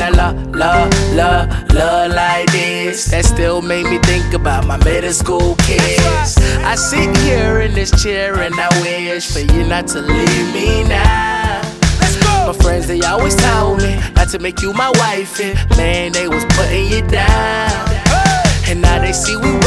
I love like this. That still made me think about my middle school kids. I sit here in this chair and I wish for you not to leave me now. My friends, they always told me not to make you my wife, and man, they was putting you down. And now they see we